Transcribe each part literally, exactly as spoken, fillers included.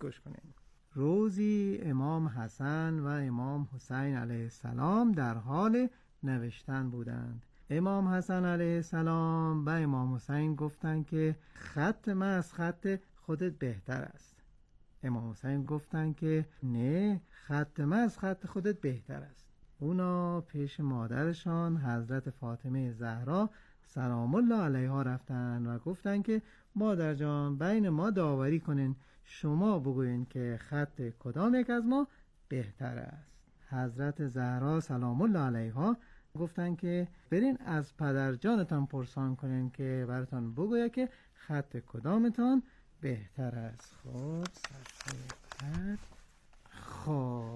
گوش کنین. روزی امام حسن و امام حسین علیه السلام در حال نوشتن بودند. امام حسن علیه السلام به امام حسین گفتند که خط من از خط خودت بهتر است. امام حسین گفتند که نه، خط من از خط خودت بهتر است. اونا پیش مادرشان حضرت فاطمه زهرا سلام الله علیها رفتن و گفتن که مادر جان بین ما داوری کنین، شما بگوین که خط کدام یک از ما بهتر است. حضرت زهرا سلام الله علیها گفتن که برین از پدر جانتان پرسان کنین که براتان بگویه که خط کدامتان بهتر است. خب صفحه خب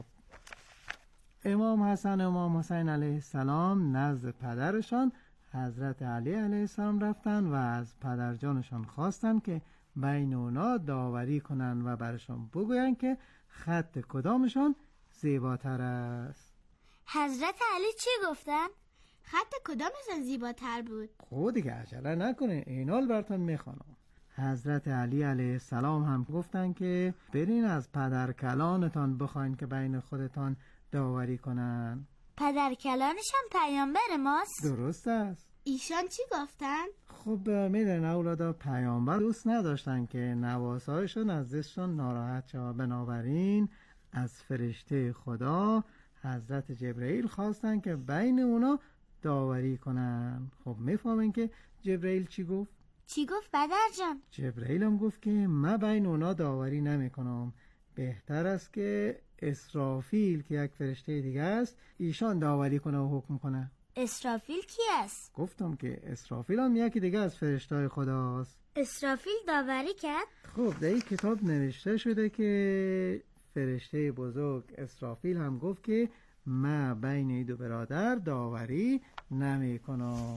امام حسن و امام حسین علیه السلام نزد پدرشان حضرت علی علیه السلام رفتن و از پدرجانشان خواستن که بین اونا داوری کنن و برشان بگوین که خط کدامشان زیباتر است. حضرت علی چی گفتن؟ خط کدامشان زیباتر بود؟ خود دیگه عجله نکنین، اینال براتون میخوانم. حضرت علی علیه السلام هم گفتن که برین از پدر کلانتان بخواین که بین خودتان داوری کنن. پدر کلانش هم پیامبر ماست؟ درست است. ایشان چی گفتن؟ خب میدن اولادا پیامبر دوست نداشتن که نواسایشون از دستشون ناراحت شد، بنابراین از فرشته خدا حضرت جبرئیل خواستن که بین اونا داوری کنن. خب میفهمین که جبرئیل چی گفت؟ چی گفت پدر جان؟ جبرئیل هم گفت که من بین اونا داوری نمی کنم، بهتر است که اسرافیل که یک فرشته دیگه است ایشان داوری کنه و حکم کنه. اسرافیل کی است؟ گفتم که اسرافیل هم یکی دیگه از فرشته‌های خداست. اسرافیل داوری کرد؟ خب در این کتاب نوشته شده که فرشته بزرگ اسرافیل هم گفت که من بین این دو برادر داوری نمی کنم.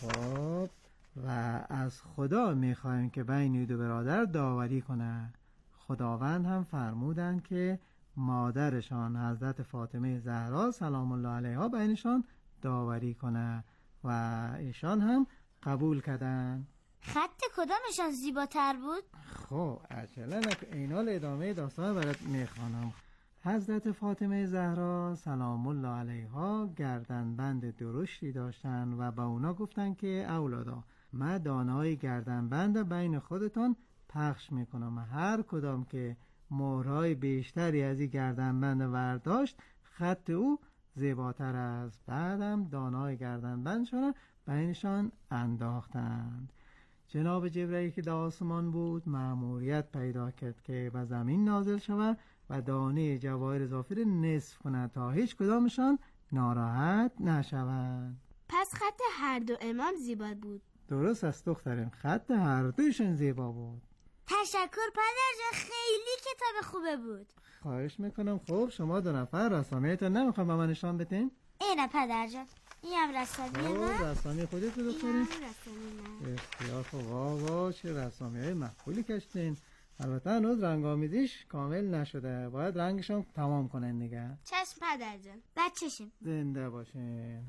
خب و از خدا میخوایم که بین این دو برادر داوری کنه. خداوند هم فرمودن که مادرشان حضرت فاطمه زهرا سلام الله علیها بینشان داوری کنه و ایشان هم قبول کردن. خط کدامشان زیباتر بود؟ خب عجله نکن، اینال ادامه داستان برات میخوانم. حضرت فاطمه زهرا سلام الله علیها گردنبند درشتی داشتن و با اونا گفتن که اولادا من دانه‌های گردنبند بین خودتان پخش میکنم، هر کدام که مهرهای بیشتری از این گردنبند ورداشت خط او زیباتر است. بعدم دانه‌های گردنبندشون بینشان انداختند. جناب جبرئیل که در آسمان بود مأموریت پیدا کرد که به زمین نازل شود و دانه جواهر زافیر نصف کند تا هیچ کدامشان ناراحت نشوند. پس خط هر دو امام زیبا بود. درست است دخترم، خط هر دوشون زیبا بود. تشکر پدر جان، خیلی کتاب خوبه بود. خواهش میکنم. خب شما دو نفر رسامیتون نمیخوام به من نشان بدین؟ اینه پدر جان، این هم رسامیه من. رسامی خودت رو دخترین؟ این هم رسامی من. اختیار. خب وا وا چه رسامی های مقبولی کشتین. البته هنوز رنگ آمیزیش کامل نشده، باید رنگشون تمام کنن دیگه. چشم پدر جان، بچشیم. زنده باشین.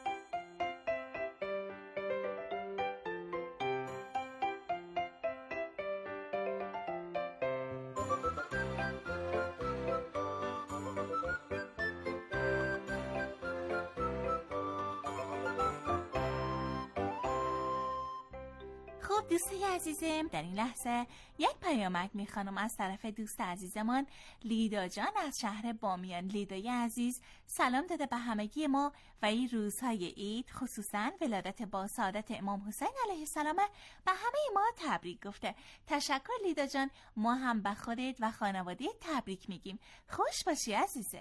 دوستای عزیزم، در این لحظه یک پیامک میخوانم از طرف دوست عزیزمان لیدا جان از شهر بامیان. لیدای عزیز سلام داده به همگی ما و این روزهای عید، خصوصا ولادت با سعادت امام حسین علیه السلام، به همه ما تبریک گفته. تشکر لیدا جان، ما هم به خودت و خانواده تبریک میگیم. خوش باشی عزیزم.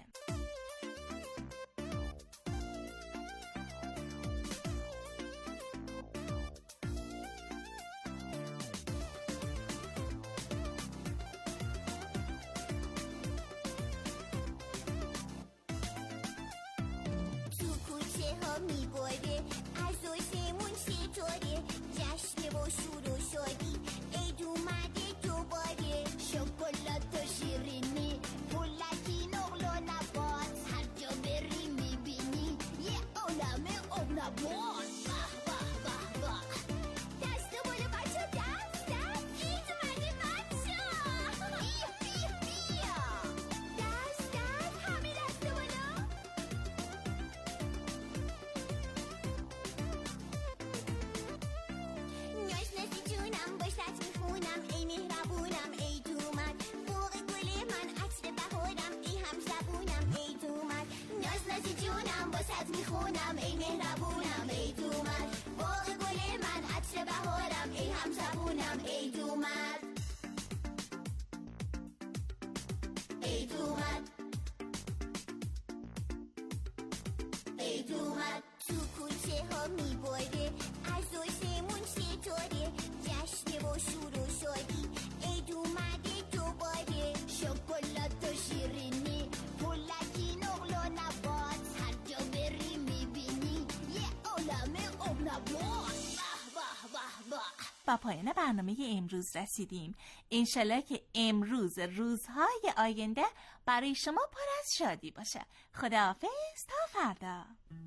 شروع شدی عید اومده دوباره، شکلات و شیرینی، پولکی نقل و نبات، هر جا بری میبینی یه عالمه آب نبات. به به به به، دست بالا بچه، دست دست، عید اومده بچه، بیا بیا عزیزی جونم واسط میخونم ای مهربونم عید اومد باغ گل من عطر بهارم ای همزبونم عید اومد عید اومد عید اومد تو کوچه ها میباره از آسمون ستاره جشن و شور و شادی عید اومده دوباره شکلات و شیرینی پولکی نقل و نبات هر جا بری میبینی یه عالمه آب نبات به به به به. با پایان برنامه امروز رسیدیم. انشالله که امروز روزهای آینده برای شما پر از شادی باشه. خداحافظ تا فردا.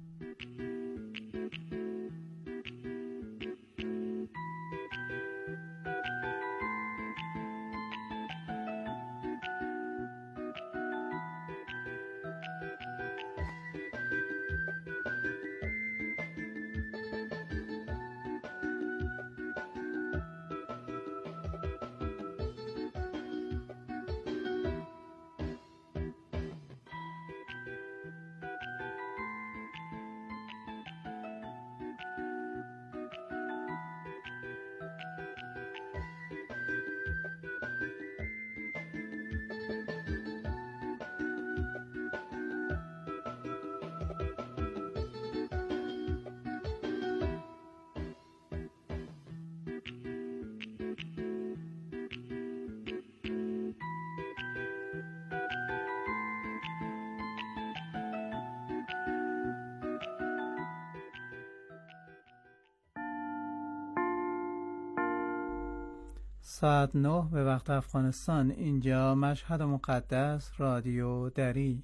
ساعت نه به وقت افغانستان. اینجا مشهد مقدس رادیو دری.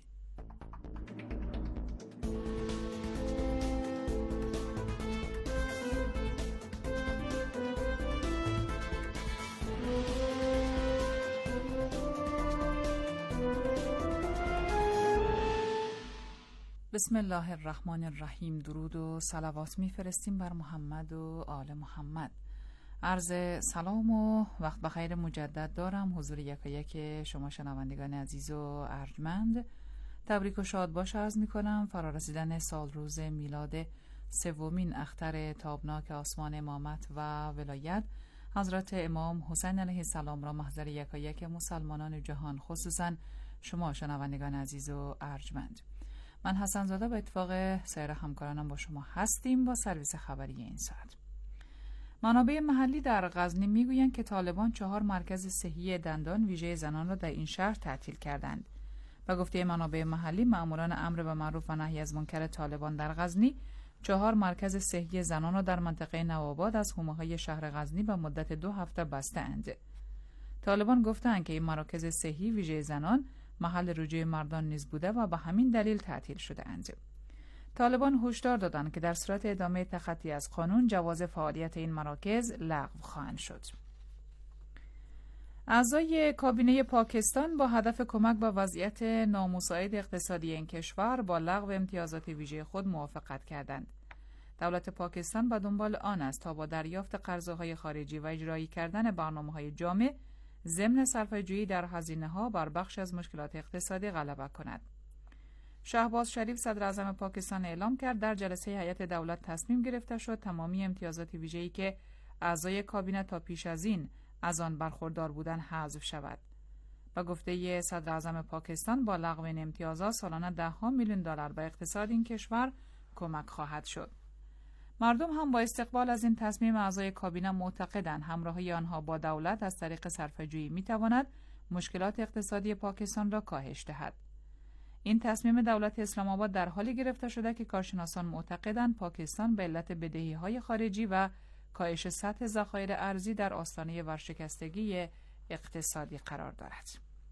بسم الله الرحمن الرحیم. درود و صلوات میفرستیم بر محمد و آل محمد. عرض سلام و وقت بخیر مجدد دارم حضور یک یک شما شنوندگان عزیز و ارجمند. تبریک و شاد باش عرض می کنم. فرارسیدن سال روز میلاد سومین اختر تابناک آسمان امامت و ولایت حضرت امام حسین علیه السلام را محضر یک یک مسلمانان جهان، خصوصا شما شنوندگان عزیز و ارجمند. من حسن زاده به اتفاق سایر همکارانم با شما هستیم با سرویس خبری این ساعت. منابع محلی در غزنی میگویند که طالبان چهار مرکز صحی دندان ویژه زنان را در این شهر تعطیل کردند. به گفته منابع محلی، مأموران امر به معروف و نهی از منکر طالبان در غزنی چهار مرکز صحی زنان را در منطقه نوآباد از حومه‌های شهر غزنی به مدت دو هفته بسته‌اند. طالبان گفتند که این مراکز صحی ویژه زنان محل رجوع مردان نیز بوده و به همین دلیل تعطیل شده‌اند. طالبان هشدار دادند که در صورت ادامه تخطی از قانون جواز فعالیت این مراکز لغو خواهند شد. اعضای کابینه پاکستان با هدف کمک به وضعیت نامساعد اقتصادی این کشور با لغو امتیازات ویژه خود موافقت کردند. دولت پاکستان به دنبال آن است تا با دریافت قرضه‌های خارجی و اجرایی کردن برنامه‌های جامع ضمن صرفه‌جویی در هزینه‌ها بر بخش از مشکلات اقتصادی غلبه کند. شهباز شریف صدر اعظم پاکستان اعلام کرد در جلسه هیئت دولت تصمیم گرفته شد تمامی امتیازات ویژه‌ای که اعضای کابینه تا پیش از این از آن برخوردار بودند حذف شود. با گفته صدر اعظم پاکستان با لغو این امتیازات سالانه ده ها میلیون دلار به اقتصاد این کشور کمک خواهد شد. مردم هم با استقبال از این تصمیم اعضای کابینه معتقدند همراهی آنها با دولت از طریق صرفه‌جویی می‌تواند مشکلات اقتصادی پاکستان را کاهش دهد. این تصمیم دولت اسلام آباد در حالی گرفته شده که کارشناسان معتقدند پاکستان به علت بدهی‌های خارجی و کاهش سطح ذخایر ارزی در آستانه ورشکستگی اقتصادی قرار دارد.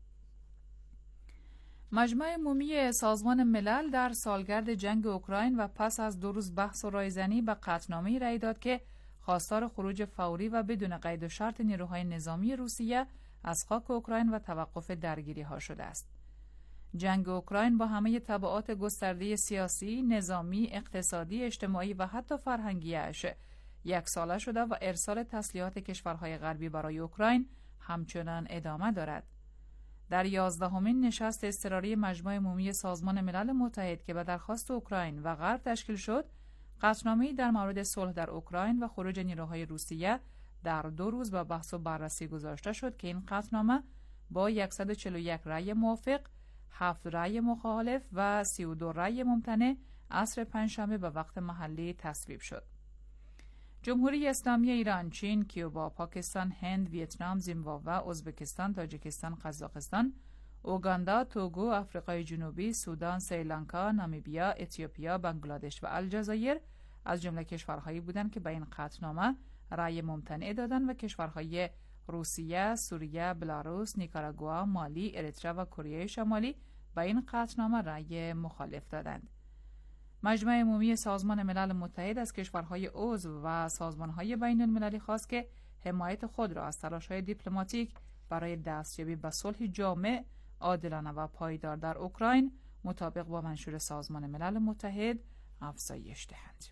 مجمع عمومی سازمان ملل در سالگرد جنگ اوکراین و پس از دو روز بحث و رایزنی به قطعنامه‌ای رأی داد که خواستار خروج فوری و بدون قید و شرط نیروهای نظامی روسیه از خاک اوکراین و توقف درگیری‌ها شده است. جنگ اوکراین با همه تبعات گسترده سیاسی، نظامی، اقتصادی، اجتماعی و حتی فرهنگیش یک ساله شده و ارسال تسلیحات کشورهای غربی برای اوکراین همچنان ادامه دارد. در یازدهمین نشست اضطراری مجمع عمومی سازمان ملل متحد که به درخواست اوکراین و غرب تشکیل شد، قطعنامه‌ای در مورد صلح در اوکراین و خروج نیروهای روسیه در دو روز به بحث و بررسی گذاشته شد که این قطعنامه با صد و چهل و یک رأی موافق، هفت رأی مخالف و سی و دو رأی ممتنع عصر پنجشنبه به وقت محلی تصویب شد. جمهوری اسلامی ایران، چین، کیوبا، پاکستان، هند، ویتنام، زیمبابوه، ازبکستان، تاجیکستان، قزاقستان، اوگاندا، توگو، آفریقای جنوبی، سودان، سریلانکا، نامیبیا، اتیوپیا، بنگلادش و الجزایر از جمله کشورهایی بودند که به این قطعنامه رأی ممتنع دادند و کشورهای روسیه، سوریه، بلاروس، نیکاراگوآ، مالی، اریتره و کره شمالی به این قطعنامه رأی مخالف دادند. مجمع عمومی سازمان ملل متحد از کشورهای عضو و سازمانهای بین المللی خواست که حمایت خود را از تلاش‌های دیپلماتیک برای دستیابی به صلح جامع، عادلانه و پایدار در اوکراین مطابق با منشور سازمان ملل متحد افزایش دهند.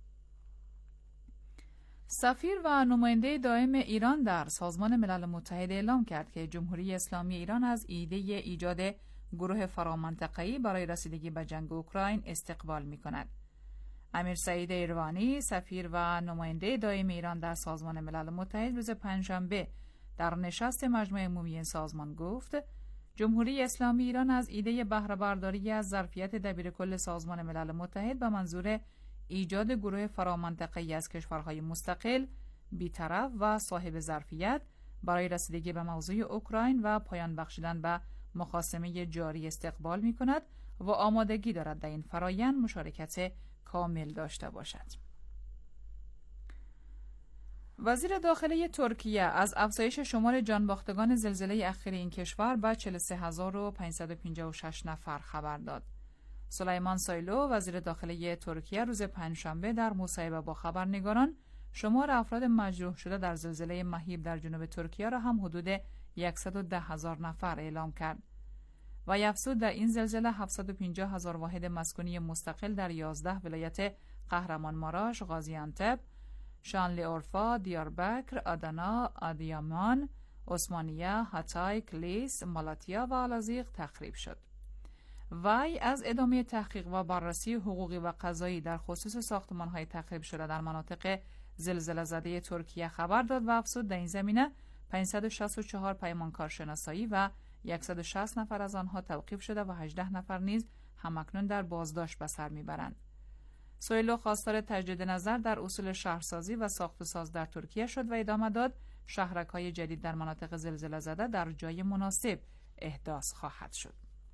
سفیر و نماینده دائم ایران در سازمان ملل متحد اعلام کرد که جمهوری اسلامی ایران از ایده ایجاد گروه فرامنطقه‌ای برای رسیدگی به جنگ اوکراین استقبال می‌کند. امیر سعید ایروانی، سفیر و نماینده دائم ایران در سازمان ملل متحد، روز پنجشنبه در نشست مجمع عمومی این سازمان گفت: جمهوری اسلامی ایران از ایده بهره برداری از ظرفیت دبیرکل سازمان ملل متحد به منظور ایجاد گروه فرامنطقه‌ای از کشورهای مستقل، بی‌طرف و صاحب ظرفیت برای رسیدگی به موضوع اوکراین و پایان بخشیدن به مخاصمه جاری استقبال می‌کند و آمادگی دارد در این فرایند مشارکت کامل داشته باشد. وزیر داخله ترکیه از افزایش شمار جانباختگان زلزله اخیر این کشور به چهل و سه هزار و پانصد و پنجاه و شش نفر خبر داد. سلیمان سایلو، وزیر داخله ترکیه، روز پنجشنبه در مصاحبه با خبرنگاران شمار افراد مجروح شده در زلزله مهیب در جنوب ترکیه را هم حدود صد و ده هزار نفر اعلام کرد و افزود در این زلزله هفتصد و پنجاه هزار واحد مسکونی مستقل در یازده ولایت قهرمان ماراش، غازیانتپ، شانلیورفا، دیاربکر، آدانا، آدیامان، عثمانیه، هاتای، کلیس، مالاتیا و آلازیق تخریب شد. وی از ادامه تحقیق و بررسی حقوقی و قضایی در خصوص ساختمان‌های تخریب شده در مناطق زلزله زده ترکیه خبر داد و افزود در این زمینه پانصد و شصت و چهار پیمانکار شناسایی و صد و شصت نفر از آنها توقیف شده و هجده نفر نیز همکنون در بازداشت به سر میبرند. سویلو خواستار تجدید نظر در اصول شهرسازی و ساخت و ساز در ترکیه شد و ادامه داد شهرک‌های جدید در مناطق زلزله زده در جای مناسب احداث خواهد شد.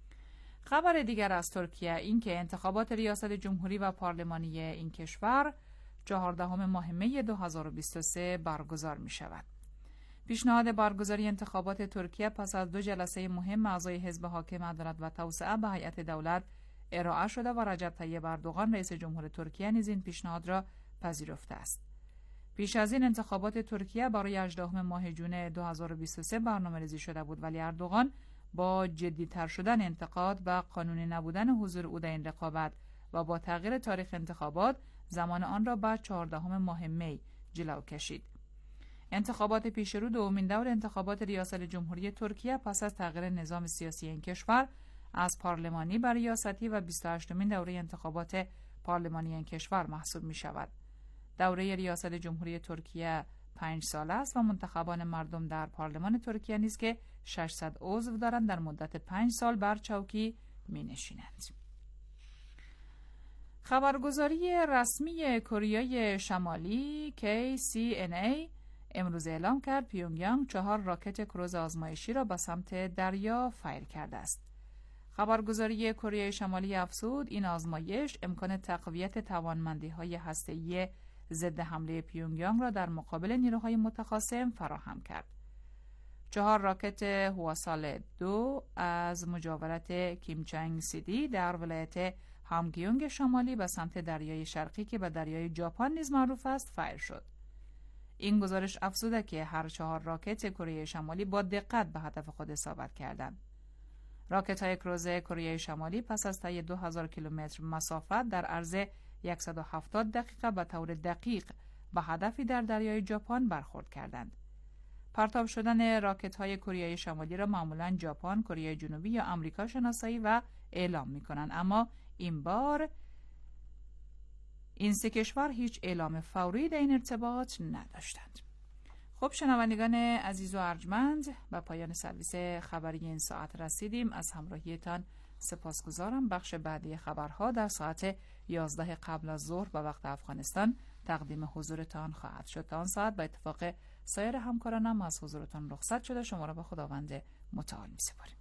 خبر دیگر از ترکیه این که انتخابات ریاست جمهوری و پارلمانی این کشور چهاردهم ماه می دو هزار و بیست و سه برگزار می شود. پیشنهاد برگزاری انتخابات ترکیه پس از دو جلسه مهم اعضای حزب حاکم عدالت و توسعه به هیئت دولت ارائه شده و رجب طیب اردوغان رئیس جمهور ترکیه نیز این پیشنهاد را پذیرفته است. پیش از این انتخابات ترکیه برای هجدهم ماه جون دو هزار و بیست و سه برنامه‌ریزی شده بود، ولی اردوغان با جدی‌تر شدن انتقاد به قانونی نبودن حضور او در این رقابت و با تغییر تاریخ انتخابات زمان آن را به چهاردهم ماه می جلو کشید. انتخابات پیشرو دومین دور انتخابات ریاست جمهوری ترکیه پس از تغییر نظام سیاسی این کشور از پارلمانی به ریاستی و بیست و هشتمین دوره انتخابات پارلمانی این کشور محسوب می شود. دوره ریاست جمهوری ترکیه پنج سال است و منتخبان مردم در پارلمان ترکیه نیز که ششصد عضو دارند در مدت پنج سال بر چوکی می نشینند. خبرگزاری رسمی کره شمالی کی سی ان ای امروز اعلام کرد پیونگیانگ چهار راکت کروز آزمایشی را به سمت دریا فیر کرده است. خبرگزاری کره شمالی افزود این آزمایش امکان تقویت توانمندی‌های هسته‌ای ضد حمله پیونگیانگ را در مقابل نیروهای متخاصم فراهم کرد. چهار راکت هواسال دو از مجاورت کیمچنگ سیدی در ولایت هامگیونگ شمالی به سمت دریای شرقی که به دریای ژاپن نیز معروف است فیر شد. این گزارش افزوده که هر چهار راکت کره شمالی با دقت به هدف خود اصابت کردند. راکت‌های کروز کره شمالی پس از طی دو هزار کیلومتر مسافت در عرض صد و هفتاد دقیقه به طور دقیق به هدفی در دریای ژاپن برخورد کردند. پرتاب شدن راکت‌های کره شمالی را معمولاً ژاپن، کره جنوبی یا آمریکا شناسایی و اعلام می‌کنند، اما این بار این سه کشور هیچ اعلام فوری در این ارتباط نداشتند. خب شنوندگان عزیز و ارجمند، به پایان سرویس خبری این ساعت رسیدیم. از همراهیتان سپاسگزارم. بخش بعدی خبرها در ساعت یازده قبل از ظهر به وقت افغانستان تقدیم حضورتان خواهد شد. تا آن ساعت به اتفاق سایر همکارانم از حضورتان رخصت شده شما را به خداوند متعال می‌سپاریم.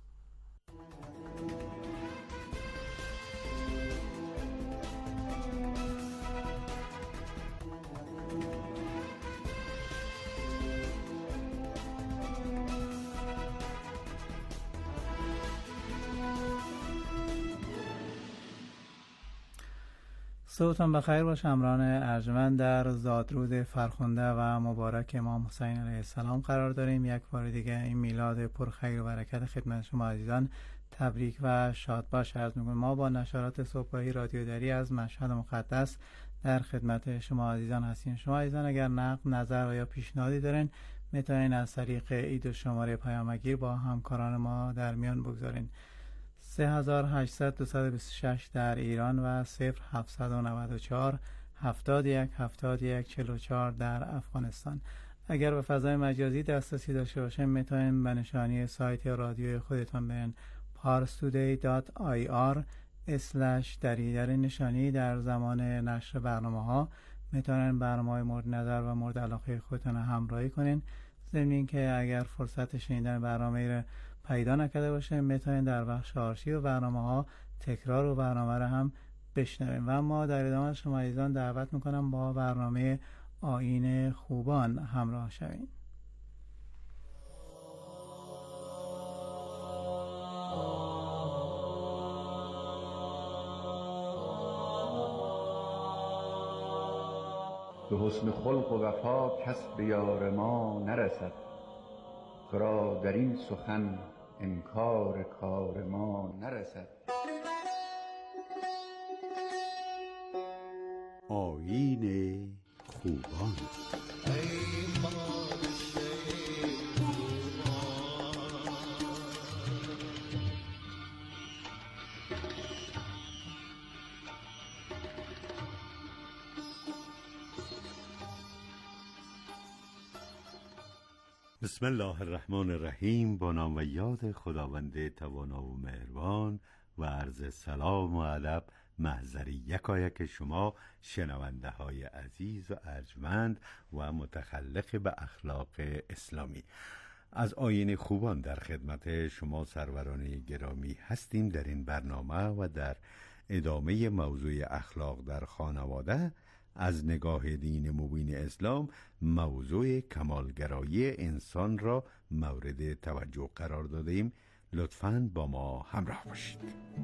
صبحتان بخیر باشه همراهان ارجمند. در زادرود فرخنده و مبارک امام حسین علیه السلام قرار داریم. یک بار دیگه این میلاد پرخیر و برکت خدمت شما عزیزان تبریک و شاد باش عرض می‌کنم. ما با نشرات صبحگاهی رادیو دری از مشهد مقدس در خدمت شما عزیزان هستیم. شما عزیزان اگر نقد، نظر و یا پیشنهادی دارین میتونین از طریق ایدو شماره پیامگیر با همکاران ما در میان بگذارین. سه هزار و هشتصد و دویست و بیست و شش در ایران و صفر هفتصد و نود و چهار هفتاد و یک هفتاد و یک چهل و چهار در افغانستان. اگر به فضای مجازی دسترسی داشته باشین میتونین به نشانی سایت رادیوی خودتان برین parstoday dot i r اسلش دری. در این نشانی در زمان نشر برنامه ها میتونین برنامه مورد نظر و مورد علاقه خودتان همراهی کنین. ضمن اینکه اگر فرصت شنیدن برنامه را پیدا نکرده باشه میتونین در بخش آرشیو برنامه ها تکرار و برنامه را هم بشنویم. و ما در ادامه شما عزیزان دعوت میکنم با برنامه آیین خوبان همراه شوین. به حسن خلق و وفا کس به یار ما نرسد، ترا در این سخن انکار کار ما نرسد. آیین خوبان. بسم الله الرحمن الرحیم. با نام و یاد خداوند توانا و مهربان و عرض سلام و ادب محضری یکایک شما شنونده های عزیز و ارجمند و متخلق به اخلاق اسلامی. از آیین خوبان در خدمت شما سروران گرامی هستیم. در این برنامه و در ادامه موضوع اخلاق در خانواده از نگاه دین مبین اسلام موضوع کمالگرایی انسان را مورد توجه قرار دادیم. لطفاً با ما همراه باشید.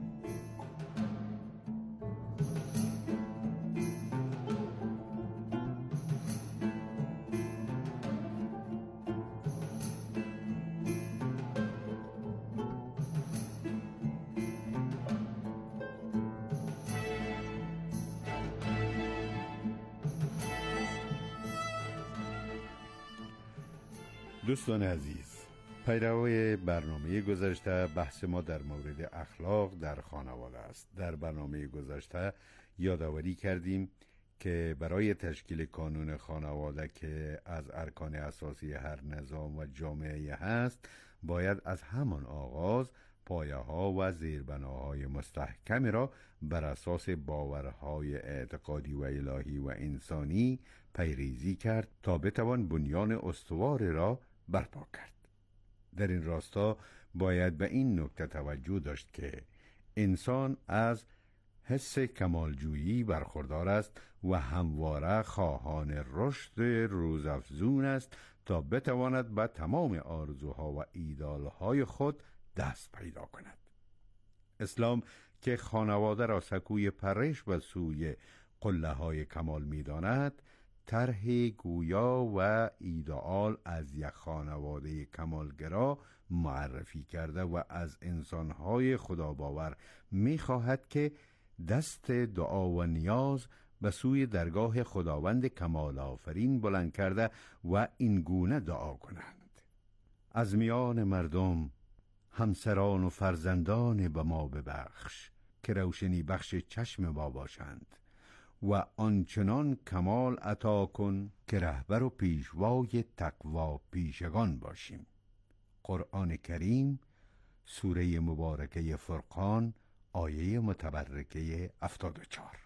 دوستان عزیز، پیروای برنامه گذشته بحث ما در مورد اخلاق در خانواده است. در برنامه گذشته یادآوری کردیم که برای تشکیل کانون خانواده که از ارکان اساسی هر نظام و جامعه هست، باید از همان آغاز پایه ها و زیربناهای مستحکمی را بر اساس باورهای اعتقادی و الهی و انسانی پیریزی کرد تا بتوان بنیان استوار را برپا کرد. در این راستا باید به این نکته توجه داشت که انسان از حس کمالجویی برخوردار است و همواره خواهان رشد روزافزون است تا بتواند به تمام آرزوها و ایدالهای خود دست پیدا کند. اسلام که خانواده را سکوی پرش به سوی قله های کمال می داند، طرح گویا و ایدئال از یک خانواده کمالگرا معرفی کرده و از انسانهای خداباور می خواهد که دست دعا و نیاز به سوی درگاه خداوند کمال آفرین بلند کرده و این گونه دعا کنند: از میان مردم همسران و فرزندان به ما ببخش، که روشنی بخش چشم ما باشند و آنچنان کمال عطا کن که رهبر و پیشوای تقوا پیشگان باشیم. قرآن کریم، سوره مبارکه فرقان، آیه متبرکه هفتاد و چهار.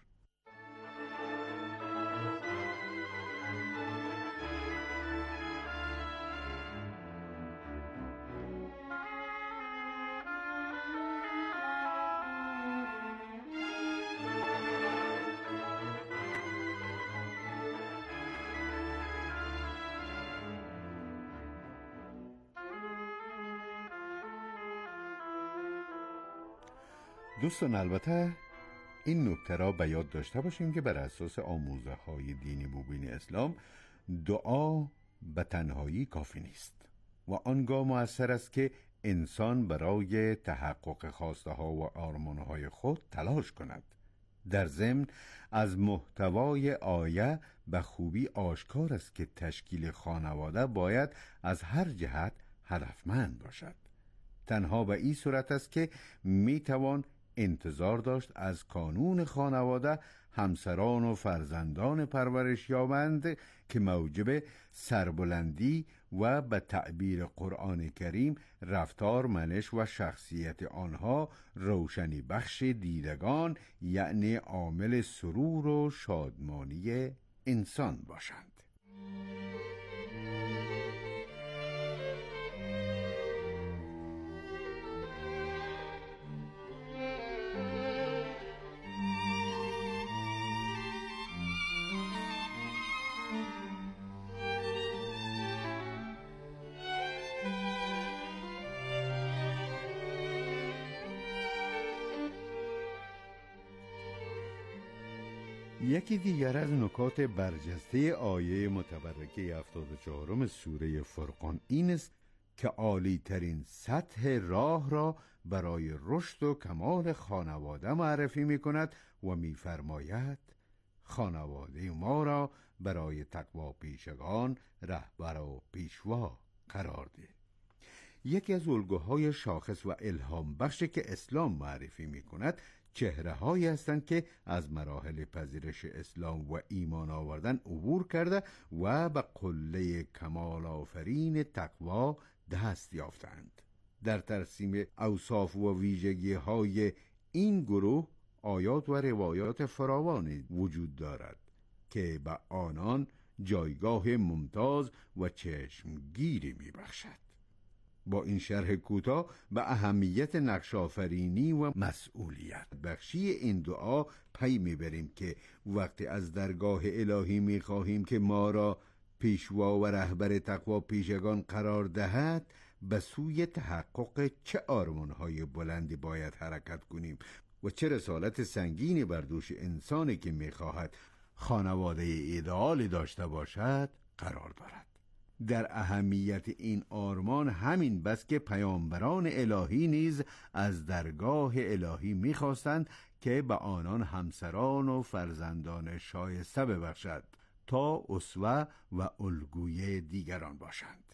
دوستان، البته این نکته را به یاد داشته باشیم که بر اساس آموزه های دین مبین اسلام دعا به تنهایی کافی نیست و آنگاه مؤثر است که انسان برای تحقق خواسته ها و آرمان های خود تلاش کند. در ضمن از محتوای آیه به خوبی آشکار است که تشکیل خانواده باید از هر جهت هدفمند باشد. تنها به این صورت است که می توان انتظار داشت از کانون خانواده همسران و فرزندان پرورش یابند که موجب سربلندی و به تعبیر قرآن کریم رفتار، منش و شخصیت آنها روشنی بخش دیدگان، یعنی عامل سرور و شادمانی انسان باشند. یکی دیگر از نکات برجسته آیه متبرکه هفتاد و چهارم سوره فرقان این است که عالی ترین سطح راه را برای رشد و کمال خانواده معرفی می کند و می فرماید خانواده ما را برای تقوا پیشگان رهبر و پیشوا قرار ده. یکی از الگوهای شاخص و الهام بخشی که اسلام معرفی می کند چهره هایی هستند که از مراحل پذیرش اسلام و ایمان آوردن عبور کرده و به قله کمال آفرین تقوا دست یافتند. در ترسیم اوصاف و ویژگی های این گروه آیات و روایات فراوانی وجود دارد که به آنان جایگاه ممتاز و چشمگیری می بخشد. با این شرح کوتاه به اهمیت نقش‌آفرینی و مسئولیت بخشی این دعا پی میبریم که وقتی از درگاه الهی میخواهیم که ما را پیشوا و رهبر تقوا پیشگان قرار دهد، به سوی تحقق چه آرمان‌های بلندی باید حرکت کنیم و چه رسالت سنگینی بر دوش انسانی که میخواهد خانواده ایدئالی داشته باشد قرار دارد. در اهمیت این آرمان همین بس که پیامبران الهی نیز از درگاه الهی می‌خواستند که به آنان همسران و فرزندان شایسته ببخشد تا اسوه و الگوی دیگران باشند.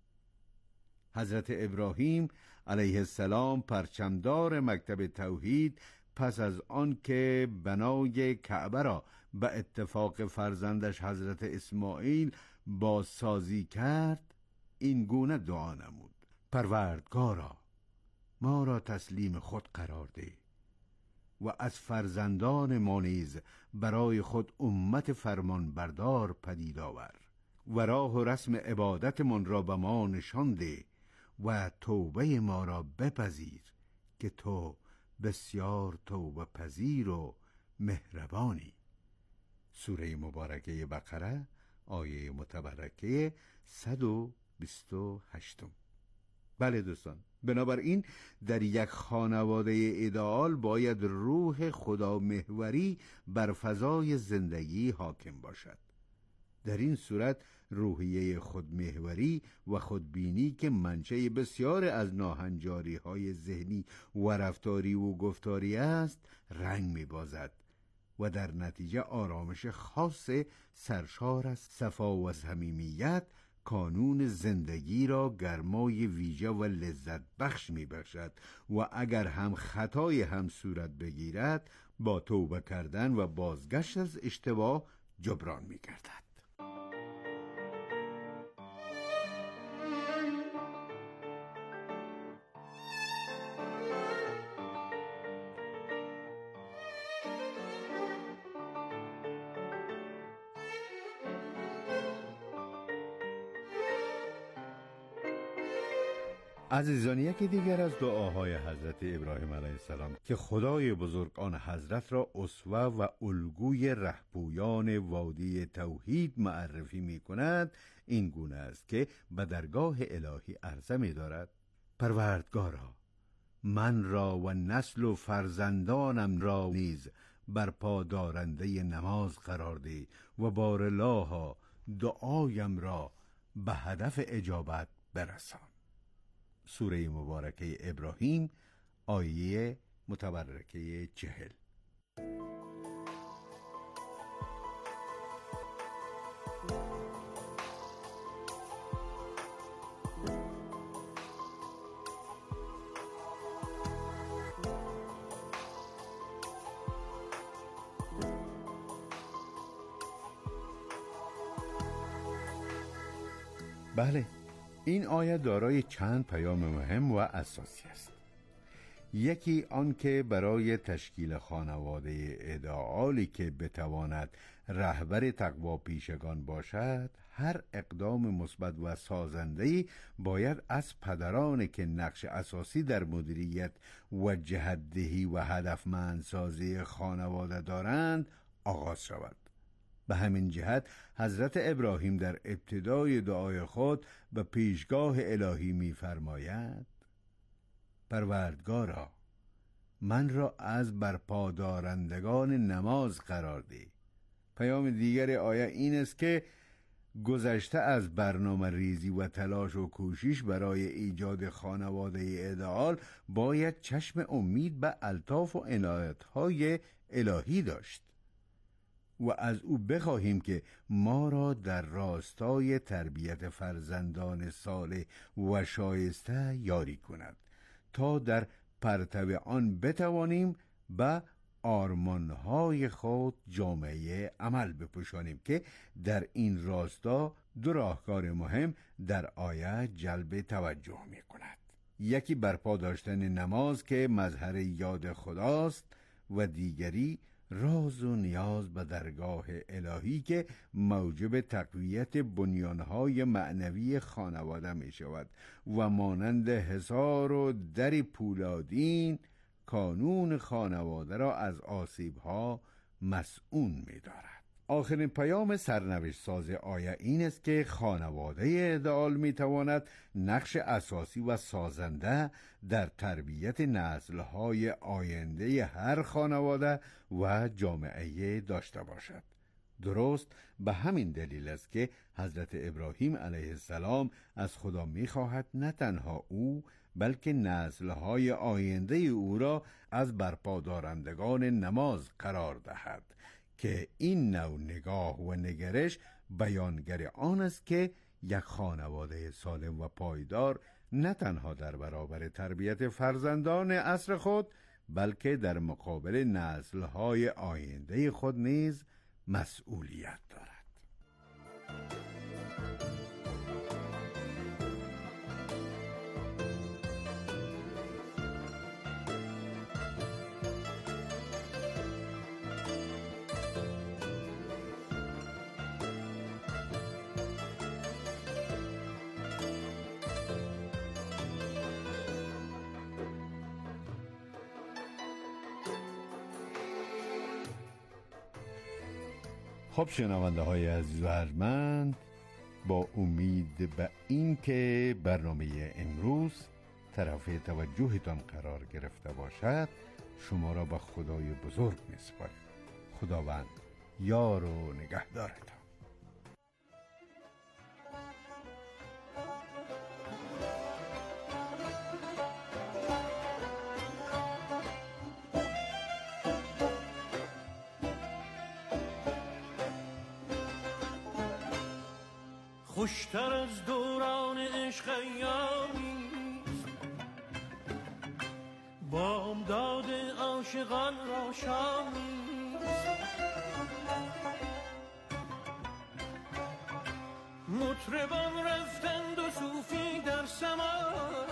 حضرت ابراهیم علیه السلام پرچمدار مکتب توحید پس از آن که بنای کعبه را به اتفاق فرزندش حضرت اسماعیل بازسازی کرد، این گونه دعا نمود: پروردگارا، ما را تسلیم خود قرار ده و از فرزندان ما نیز برای خود امت فرمان بردار پدید آور و راه و رسم عبادت من را به ما نشان ده و توبه ما را بپذیر که تو بسیار توبه پذیر و مهربانی. سوره مبارکه بقره، آیه متبرکه صد و بیست و هشت. بله دوستان، بنابراین در یک خانواده ایدئال باید روح خدا محوری بر فضای زندگی حاکم باشد. در این صورت روحیه خودمحوری و خودبینی که منشأ بسیار از ناهنجاری های ذهنی و رفتاری و گفتاری است رنگ می‌بازد و در نتیجه آرامش خاص سرشار از صفا و صمیمیت کانون زندگی را گرمای ویژه و لذت بخش می بخشد و اگر هم خطای هم صورت بگیرد با توبه کردن و بازگشت از اشتباه جبران می گردد. عزیزان، یکی دیگر از دعاهای حضرت ابراهیم علیه السلام که خدای بزرگ آن حضرت را اسوه و الگوی رهپویان وادی توحید معرفی می کند این گونه است که به درگاه الهی عرضه می دارد: پروردگارا، من را و نسل و فرزندانم را نیز برپا دارنده نماز قرار دی و بارالله دعایم را به هدف اجابت برسان. سوره مبارکه ابراهیم آیه متبرکه چهل. بله، این آیه دارای چند پیام مهم و اساسی است. یکی آن که برای تشکیل خانواده ایدئالی که بتواند رهبر تقوا پیشگان باشد، هر اقدام مثبت و سازنده‌ای باید از پدرانی که نقش اساسی در مدیریت و جهت‌دهی و هدفمندسازی خانواده دارند آغاز شود. به همین جهت حضرت ابراهیم در ابتدای دعای خود به پیشگاه الهی می‌فرماید: پروردگارا، من را از برپادارندگان نماز قرار ده. پیام دیگر آیه این است که گذشته از برنامه ریزی و تلاش و کوشش برای ایجاد خانواده ایدئال باید چشم امید به الطاف و عنایت‌های الهی داشت و از او بخواهیم که ما را در راستای تربیت فرزندان صالح و شایسته یاری کند تا در پرتو آن بتوانیم به آرمانهای خود جامعه عمل بپوشانیم که در این راستا دو راهکار مهم در آیه جلب توجه می کند. یکی برپا داشتن نماز که مظهر یاد خداست و دیگری راز و نیاز به درگاه الهی که موجب تقویت بنیانهای معنوی خانواده می شود و مانند حصار و در پولادین کانون خانواده را از آسیبها مسئول می دارد. آخرین پیام سرنوشت ساز آیه این است که خانواده ایدئال می تواند نقش اساسی و سازنده در تربیت نسل‌های آینده هر خانواده و جامعه داشته باشد. درست به همین دلیل است که حضرت ابراهیم علیه السلام از خدا می خواهد نه تنها او بلکه نسل‌های آینده او را از برپادارندگان نماز قرار دهد که این نوع نگاه و نگرش بیانگر آن است که یک خانواده سالم و پایدار نه تنها در برابر تربیت فرزندان عصر خود بلکه در مقابل نسل‌های آینده خود نیز مسئولیت دارد. خب شنونده های عزیز و ارجمند، با امید به این که برنامه امروز طرف توجهتان قرار گرفته باشد شما را به خدای بزرگ می‌سپارم. خداوند یار و نگهدارتان. خوشتر از دوران عشق ایامی، بامداد عاشقان را شامی. مطربان رفتند و صوفی در سما،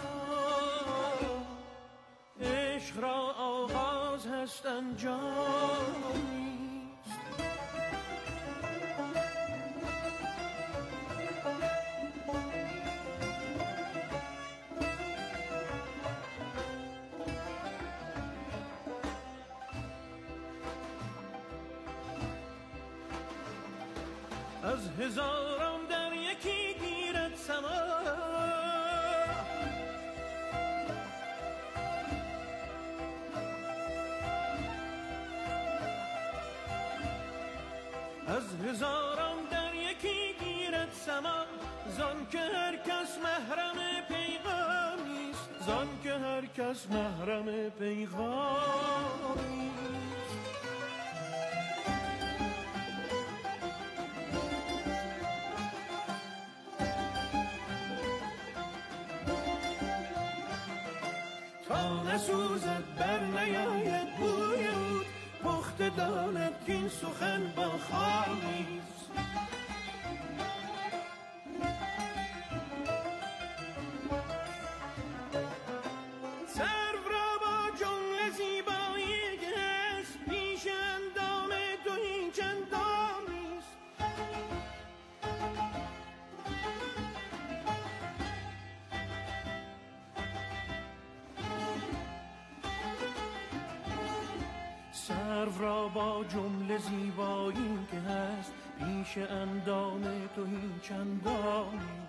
عشق را آغاز هست انجامی. از هزاران در یکی گیرد سما، از هزاران در یکی گیرد سما. زان که هر کس محرم پیغامیست، زان که هر کس محرم پیغامیست. تا نسوزد بر نیاید بوید، پخته داند که این سخن با خامیست. سرو را با جمله زیبایی گست، پیش اندام تو هیچ اندامیست. سرو را با جمله زیبایی که هست، پیش اندام تو هیچ اندامیست.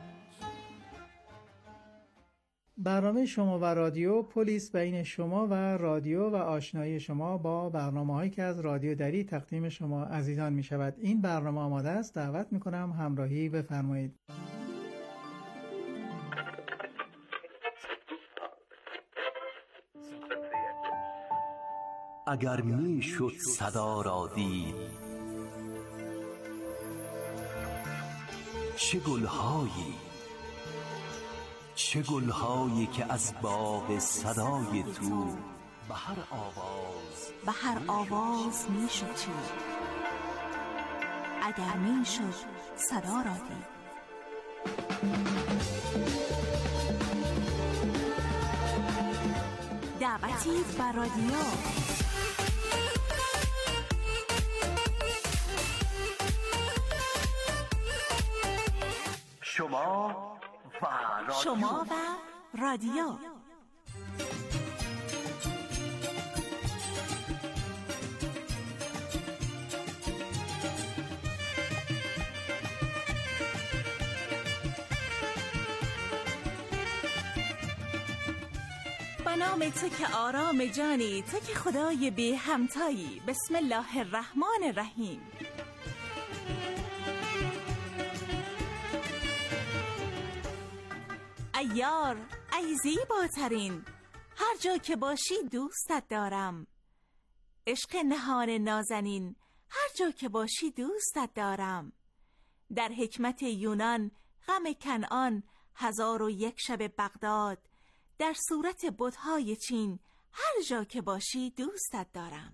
برنامه شما و رادیو پلیس بین شما و رادیو و آشنایی شما با برنامه‌هایی که از رادیو دری تقدیم شما عزیزان می شود. این برنامه آماده است. دعوت می کنم همراهی بفرمایید. اگر می شد صدا را دید، چه گلهایی چه گلهایی که از باغ صدای تو به هر آواز به هر آواز می شد چید. اگر می شد صدا را دید. دعوتی بر رادیو. شما و رادیو. شما و رادیو. به نام تو که آرام جانی، تو که خدای بی همتایی. بسم الله الرحمن الرحیم. ای یار ای زیباترین، هر جا که باشی دوستت دارم. عشق نهان نازنین، هر جا که باشی دوستت دارم. در حکمت یونان غم کنعان، هزار و یک شب بغداد. در صورت بت‌های چین، هر جا که باشی دوستت دارم.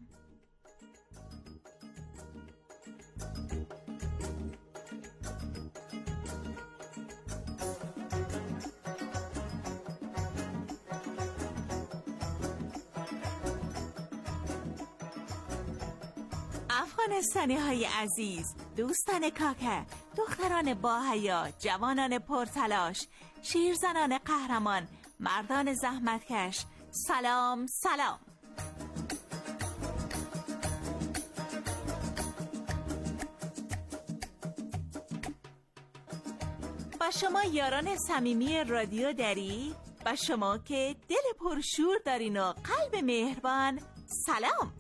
افغانستانی های عزیز، دوستان کاکه، دختران با حیا، جوانان پرتلاش، شیرزنان قهرمان، مردان زحمتکش، سلام سلام. با شما یاران صمیمی رادیو دری، با شما که دل پرشور دارین و قلب مهربان، سلام.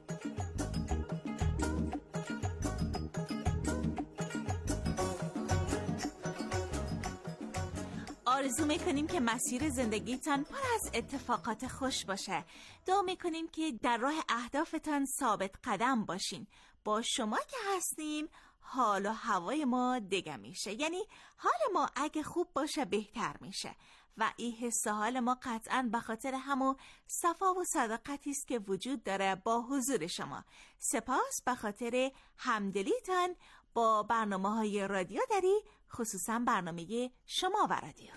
آرزو میکنیم که مسیر زندگیتان پر از اتفاقات خوش باشه. دعا میکنیم که در راه اهدافتان ثابت قدم باشین. با شما که هستیم حال و هوای ما دگه میشه. یعنی حال ما اگه خوب باشه بهتر میشه و این حس حال ما قطعاً به خاطر همون صفا و صداقتی است که وجود داره با حضور شما. سپاس به خاطر همدلیتان با برنامه‌های رادیو دری، خصوصاً برنامه شما و رادیو.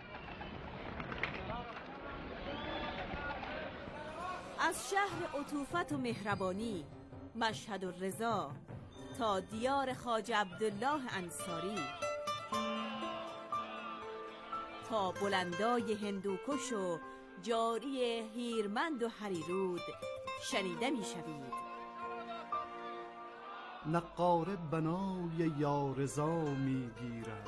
از شهر عطوفت و مهربانی، مشهد و رضا، تا دیار خواجه عبدالله انصاری، تا بلندای هندوکش و جاری هیرمند و هریرود شنیده می شوید. نقاره بنای یارزا می گیرد،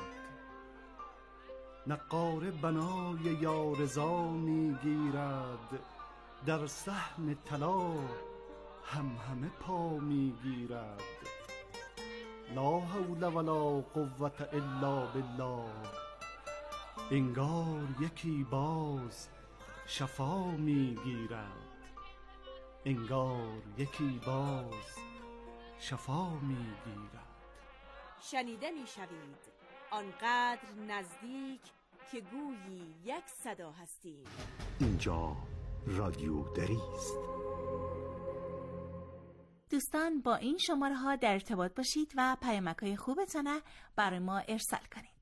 نقاره بنای یارزا می گیرد، در صحن طلا هم همه پا می گیرد. لا حول ولا قوة الا بالله، انگار یکی باز شفا می گیرد، انگار یکی باز شفا می گیرد. شنیده می شوید آنقدر نزدیک که گویی یک صدا هستیم. اینجا رادیو دری است. دوستان با این شماره ها در ارتباط باشید و پیامک های خوبتان برای ما ارسال کنید.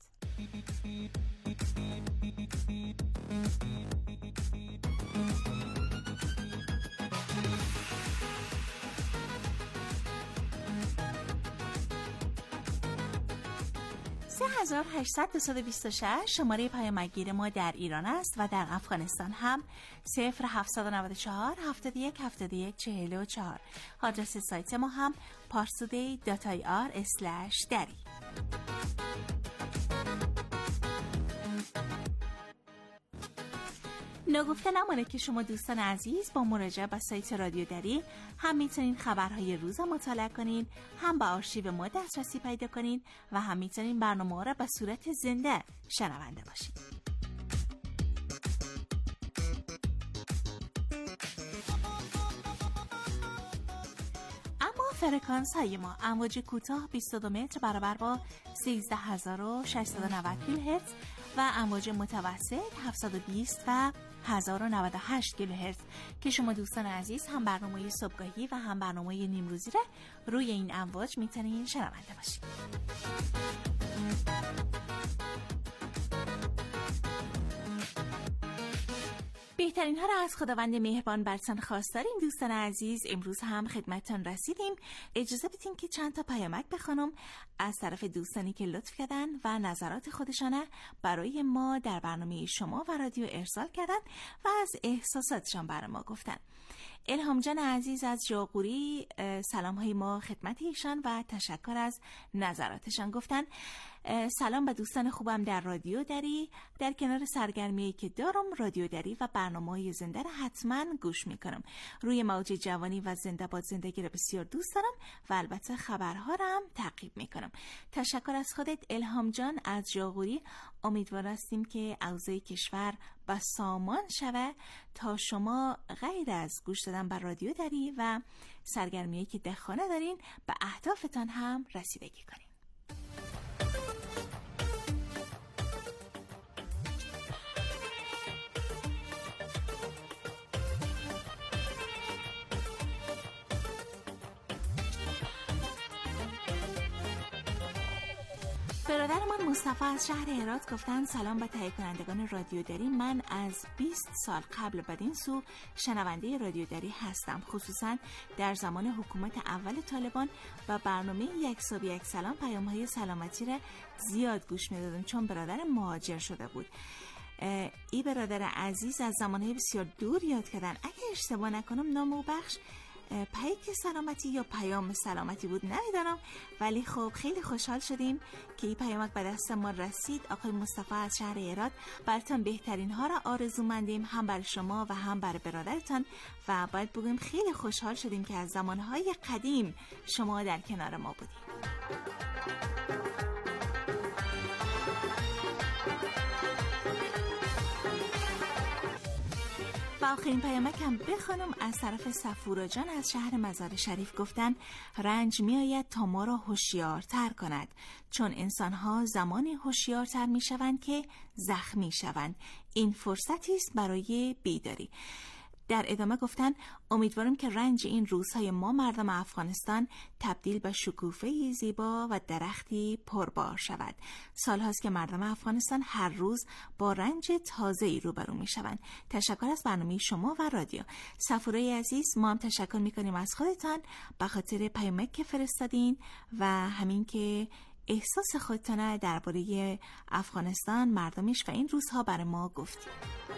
سه هزار و هشتصد و بیست و شش شماره پیامگیر ما در ایران است و در افغانستان هم صفر هفتصد و نود و چهار هفتاد و یک هفتاد و یک چهل و چهار. آدرس سایت ما هم پارسودی دات آی آر اسلش دری. نگفته نمانه که شما دوستان عزیز با مراجعه به سایت رادیو دری هم میتونین خبرهای روز مطالعه کنین، هم به آرشیو ما دسترسی پیدا کنین و هم میتونین برنامه را به صورت زنده شنونده باشین. اما فرکانس های ما امواج کوتاه بیست و دو متر برابر با سیزده هزار و ششصد و نود کیلوهرتز و امواج متوسط هفتصد و بیست و هزار و نود و هشت کیلوهرتز که شما دوستان عزیز هم برنامه صبحگاهی و هم برنامه نیمروزی را روی این امواج میتونین شنونده باشید. بهترین ها را از خداوند مهربان برتان خواست داریم. دوستان عزیز امروز هم خدمتتان رسیدیم. اجازه بدین که چند تا پیامک بخونم از طرف دوستانی که لطف کردن و نظرات خودشان برای ما در برنامه شما و رادیو ارسال کردن و از احساساتشان برای ما گفتن. الهام جان عزیز از جاغوری سلام های ما خدمت ایشان و تشکر از نظراتشان گفتن. سلام به دوستان خوبم در رادیو دری. در کنار سرگرمی که دارم رادیو دری و برنامه‌های زنده را حتما گوش میکنم. روی موج جوانی و زنده باد زندگی را بسیار دوست دارم و البته خبرها را هم تعقیب میکنم. تشکر از خودت الهام جان از جاغوری. امیدوار هستیم که اوضاع کشور با سامان شوه تا شما غیر از گوش دادن بر رادیو دری و سرگرمی‌ای که در خانه دارین به اهدافتان هم رسیدگی کنین. برادرمان مصطفی از شهر هرات گفتن سلام به تهیه کنندگان رادیو دری. من از بیست سال قبل بدین سو شنونده رادیو دری هستم. خصوصا در زمان حکومت اول طالبان و برنامه یک صبح یک سلام پیام های سلامتی را زیاد گوش میدادم چون برادر مهاجر شده بود. ای برادر عزیز از زمانهای بسیار دور یاد کردن. اگه اشتباه نکنم نام او بخش پیک سلامتی یا پیام سلامتی بود نمیدانم، ولی خب خیلی خوشحال شدیم که این پیامک به دست ما رسید. آقای مصطفی از شهر هرات براتون بهترین ها را آرزو مندیم، هم برای شما و هم برای برادرتان، و باید بگویم خیلی خوشحال شدیم که از زمانهای قدیم شما در کنار ما بودیم. آخرین پیامکم بخونم از طرف صفورا جان از شهر مزار شریف. گفتن رنج می آید تا ما را هوشیارتر کند، چون انسان‌ها زمانی هوشیارتر می شوند که زخمی شوند. این فرصتی است برای بیداری. در ادامه گفتن امیدوارم که رنج این روزهای ما مردم افغانستان تبدیل به شکوفه‌ای زیبا و درختی پربار شود. سالهاست که مردم افغانستان هر روز با رنج تازه‌ای روبرو می‌شوند. تشکر از برنامه شما و رادیو. صفورای عزیز، ما هم تشکر می‌کنیم از خودتان به خاطر پیامک که فرستادین و همین که احساس خودتان درباره افغانستان، مردمش و این روزها برای ما گفتید.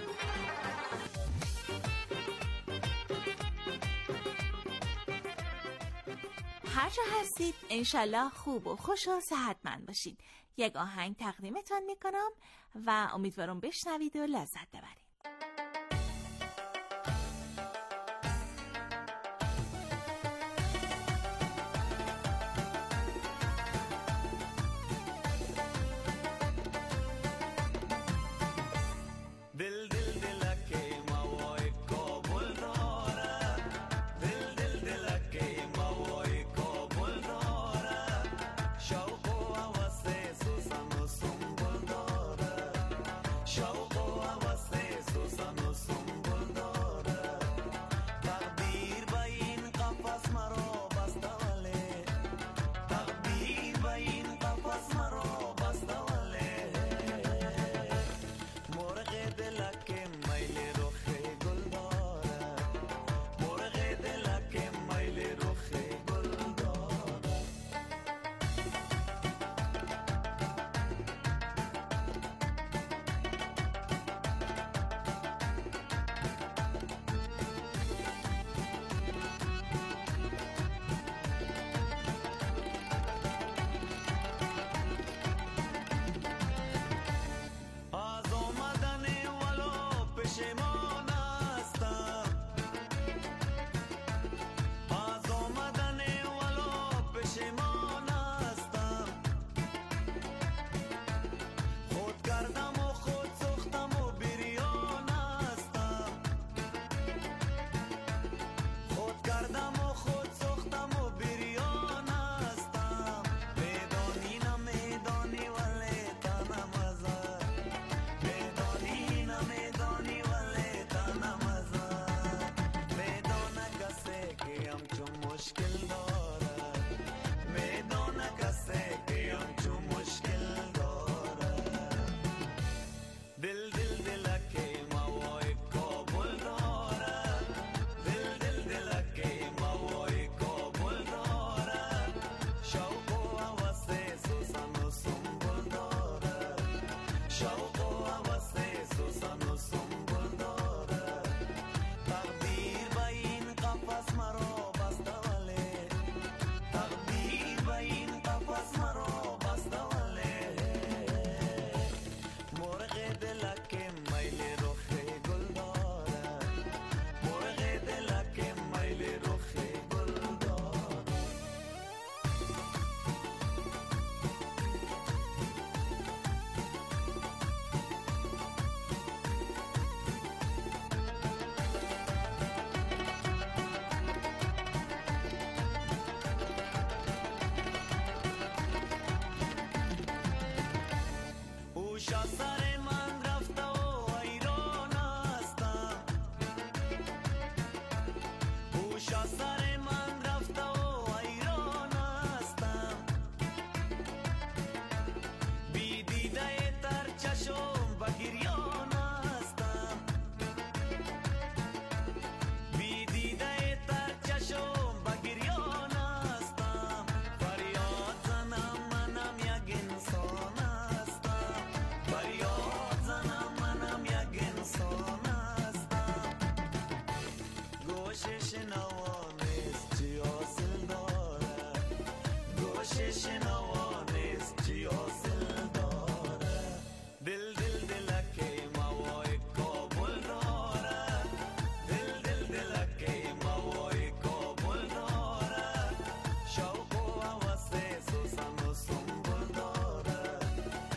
هر جا هستید انشالله خوب و خوش و صحتمند باشید. یک آهنگ تقدیمتان میکنم و امیدوارم بشنوید و لذت ببرید.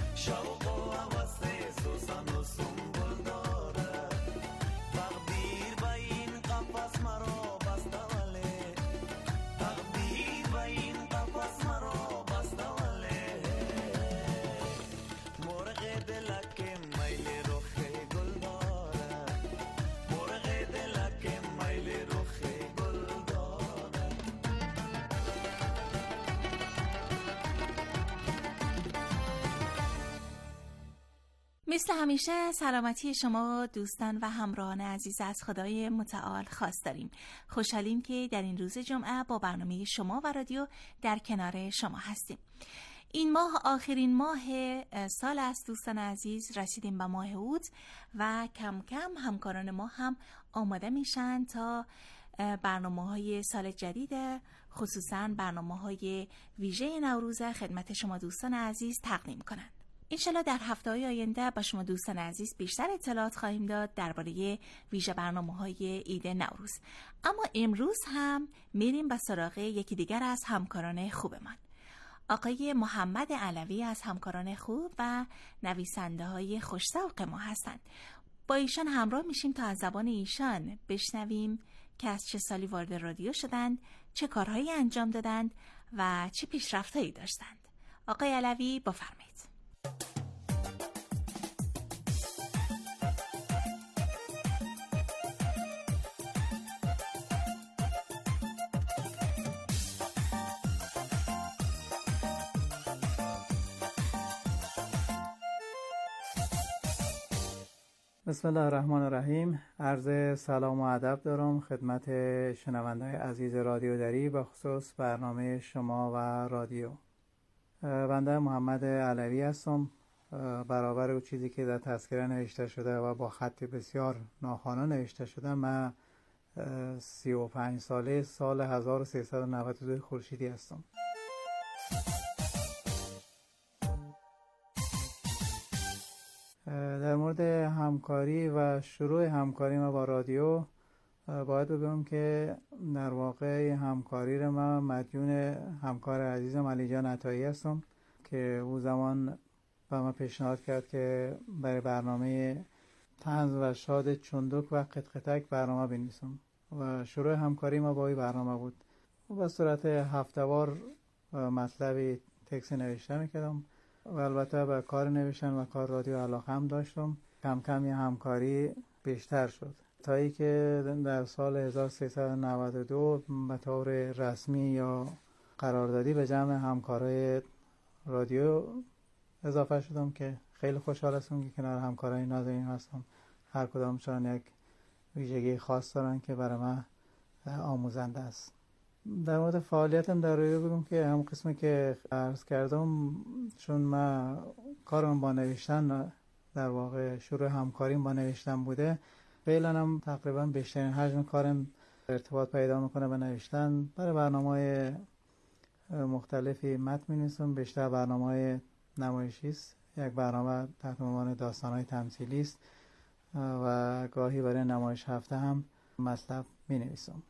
شوق و هوس سوزن و سنبل داره، تقدیر مثل همیشه سلامتی شما دوستان و همراهان عزیز از خدای متعال خواست داریم. خوشحالیم که در این روز جمعه با برنامه شما و رادیو در کنار شما هستیم. این ماه آخرین ماه سال است دوستان عزیز، رسیدیم به ماه اوت و کم کم همکاران ما هم آماده میشن تا برنامه های سال جدید، خصوصا برنامه های ویژه نوروز خدمت شما دوستان عزیز تقدیم کنند. انشالله در هفته‌های آینده با شما دوستان عزیز بیشتر اطلاعات خواهیم داد درباره ویژه برنامه‌های عید نوروز. اما امروز هم میریم به سراغ یکی دیگر از همکاران خوبمان. آقای محمد علوی از همکاران خوب و نویسنده های خوش‌ذوق ما هستند. با ایشان همراه میشیم تا از زبان ایشان بشنویم که از چه سالی وارد رادیو شدند، چه کارهایی انجام دادند و چه پیشرفت‌هایی داشتند. آقای علوی بفرمایید. بسم الله الرحمن الرحیم. عرض سلام و ادب دارم خدمت شنونده‌های عزیز رادیو دری، به خصوص برنامه شما و رادیو. بنده محمد علوی هستم. برابر اون چیزی که در تذکره نوشته شده و با خط بسیار ناخوانا نوشته شده، من سی و پنج ساله سال هزار و سیصد و نود و دو خورشیدی هستم. در مورد همکاری و شروع همکاری ما با رادیو باید بگم که در واقع همکاری را من مدیون همکار عزیزم علی جان عطایی هستم که او زمان به من پیشنهاد کرد که برای برنامه طنز و شاد چندک و قطقطک برنامه بنویسم و شروع همکاری ما با این برنامه بود. و به صورت هفته‌وار مطلبی تکست نوشته میکردم و البته به کار نوشتن و کار رادیو علاقه هم داشتم. کم کم یه همکاری بیشتر شد تا ای که در سال هزار و سیصد و نود و دو به طور رسمی یا قراردادی به جمع همکارای رادیو اضافه شدم که خیلی خوشحال هستم که کنار همکارای نازنین هستم. هر کدامشان یک ویژگی خاص دارن که برای من آموزنده است. در مورد فعالیتم در رادیو بگم که هم قسمی که عرض کردم، چون من کارم با نوشتن در واقع شروع همکاریم با نوشتن بوده، فعلا هم تقریبا بیشترین حجم کارم ارتباط پیدا میکنه به نوشتن. برای برنامه‌های مختلفی متن می‌نویسم، بیشتر برنامه‌های نمایشی است. یک برنامه تحت عنوان داستان‌های تمثیلی است و گاهی برای نمایش هفته هم مطلب می‌نویسم.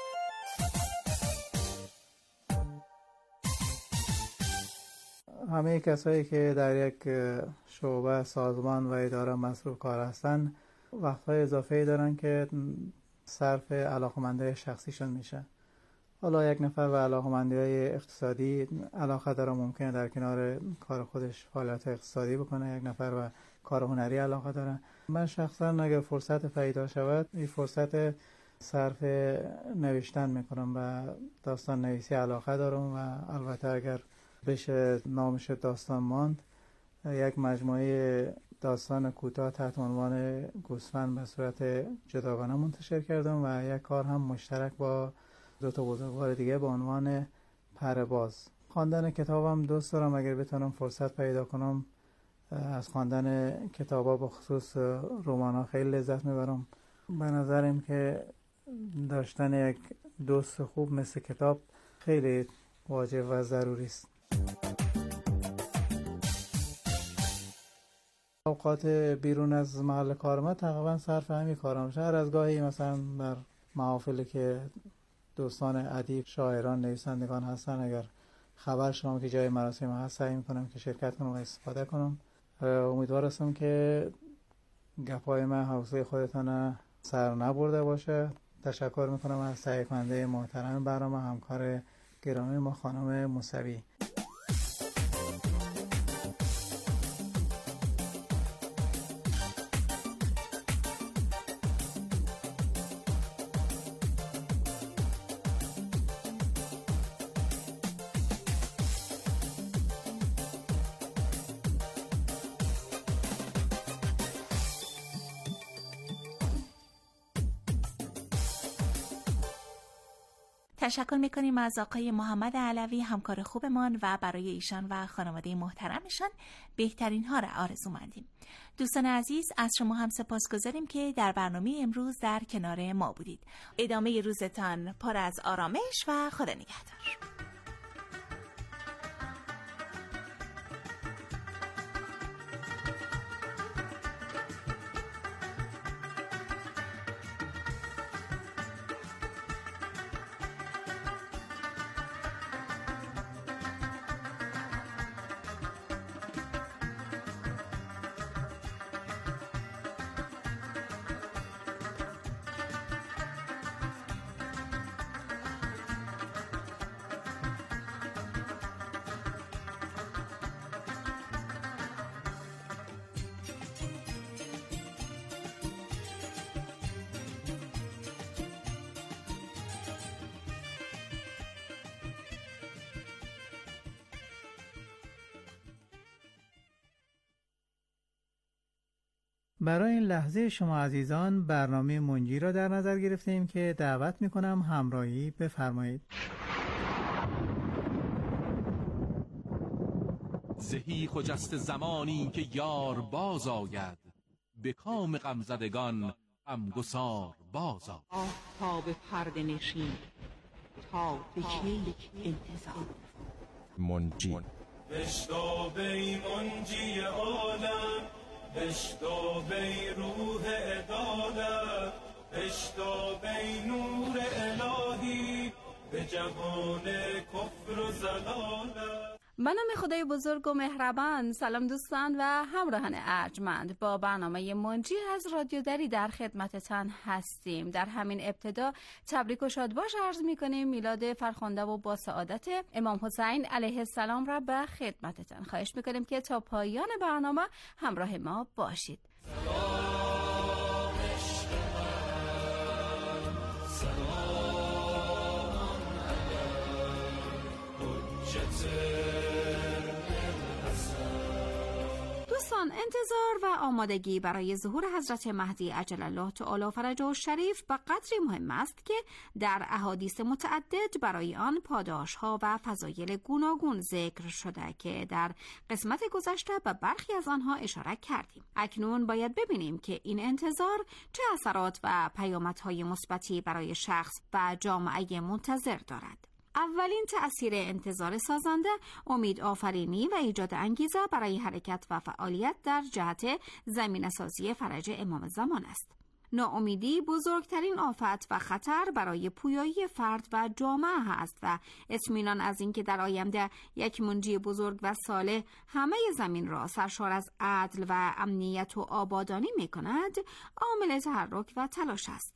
همه کسایی که در یک شعبه سازمان و اداره مسئول کار هستن وقتهای اضافه‌ای دارن که صرف علاقمندی شخصیشون میشه. حالا یک نفر به علاقمندی‌های اقتصادی علاقه داره، ممکنه در کنار کار خودش فعالیت اقتصادی بکنه. یک نفر به کار هنری علاقه داره. من شخصا اگر فرصت پیدا شود این فرصت صرف نوشتن میکنم و داستان نویسی علاقه دارم و البته اگر بشه نامش داستان ماند، یک مجموعه داستان کوتاه تحت عنوان گوسفند به صورت جداگانه منتشر کردم و یک کار هم مشترک با دو تا بزرگوار دیگه به عنوان پره‌باز. خواندن کتابم دوست دارم، اگر بتونم فرصت پیدا کنم از خواندن کتابا به خصوص رمان‌ها خیلی لذت میبرم. به نظرم که داشتن یک دوست خوب مثل کتاب خیلی واجب و ضروری است. اوقات بیرون از محل کار ما تقریبا صرف همین کارم میشه. هر از گاهی مثلا در محافلی که دوستان ادیب، شاعران، نویسندگان هستن، اگر خبر شما که جای مراسم هست سعی میکنم که شرکت کنم و استفاده کنم. امیدوار هستم که گپای من حوصله خودتان سر نبرده باشه. تشکر میکنم از تهیه کننده محترم برنامه، همکار گرامی ما خانم موسوی. تشکر میکنیم از آقای محمد علوی همکار خوبمان و برای ایشان و خانواده محترمشان بهترین ها را آرزو مندیم. دوستان عزیز، از شما هم سپاسگزاریم که در برنامه امروز در کنار ما بودید. ادامه روزتان پر از آرامش و خدا نگهدار. برای این لحظه شما عزیزان برنامه منجی را در نظر گرفتیم که دعوت میکنم همراهی بفرمایید. زهی خجست زمانی که یار باز آید، به کام غمزدگان غمگسار باز آید. آفتاب پرده نشین تا به کی انتظار. منجی بشتاب ای منجی عالم، بشتاب ای روح عدالت، بشتاب ای نور الهی به جهان کفر و ضلالت. به نام خدای بزرگ و مهربان. سلام دوستان و همراهان ارجمند، با برنامه منجی از رادیو دری در خدمتتان هستیم. در همین ابتدا تبریک و شادباش عرض میکنیم میلاد فرخنده و با سعادت امام حسین علیه السلام را به خدمتتان. خواهش میکنیم که تا پایان برنامه همراه ما باشید. دوستان، انتظار و آمادگی برای ظهور حضرت مهدی عجل الله تعالی فرجه الشریف به قدری مهم است که در احادیث متعدد برای آن پاداش‌ها و فضایل گوناگون ذکر شده که در قسمت گذشته به برخی از آنها اشاره کردیم. اکنون باید ببینیم که این انتظار چه اثرات و پیامدهای مثبتی برای شخص و جامعه منتظر دارد. اولین تأثیر انتظار سازنده امید آفرینی و ایجاد انگیزه برای حرکت و فعالیت در جهت زمینه‌سازی فرج امام زمان است. ناامیدی بزرگترین آفت و خطر برای پویایی فرد و جامعه است و اطمینان از اینکه در آینده یک منجی بزرگ و صالح همه زمین را سرشار از عدل و امنیت و آبادانی می‌کند، عامل تحرک و تلاش است.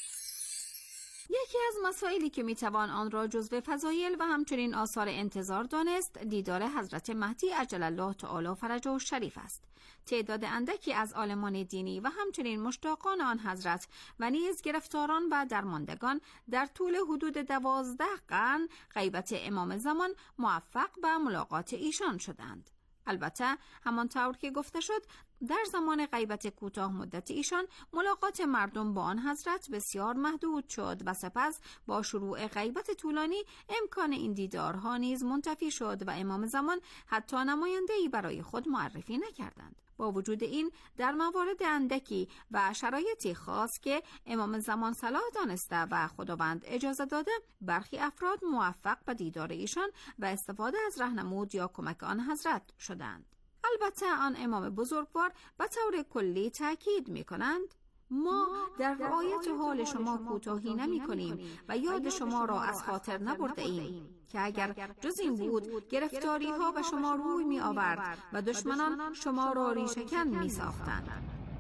یکی از مسائلی که میتوان آن را جزو فضایل و همچنین آثار انتظار دانست، دیدار حضرت مهدی عجل الله تعالی فرجه الشریف است. تعداد اندکی از عالمان دینی و همچنین مشتاقان آن حضرت و نیز گرفتاران و درماندگان در طول حدود دوازده قرن غیبت امام زمان موفق به ملاقات ایشان شدند. البته همانطور که گفته شد، در زمان غیبت کوتاه مدت ایشان ملاقات مردم با آن حضرت بسیار محدود شد و سپس با شروع غیبت طولانی امکان این دیدارها نیز منتفی شد و امام زمان حتی نماینده‌ای برای خود معرفی نکردند. با وجود این، در موارد اندکی و شرایطی خاص که امام زمان صلاح دانسته و خداوند اجازه داده، برخی افراد موفق به دیدار ایشان و استفاده از راهنمود یا کمک آن حضرت شدند. البته آن امام بزرگوار به طور کلی تاکید می کنند ما در رعایت حال شما کوتاهی نمی کنیم و یاد شما را از خاطر نبرده ایم که اگر جز این بود گرفتاری ها به شما روی می آورد و دشمنان شما را ریشه‌کن می ساختند.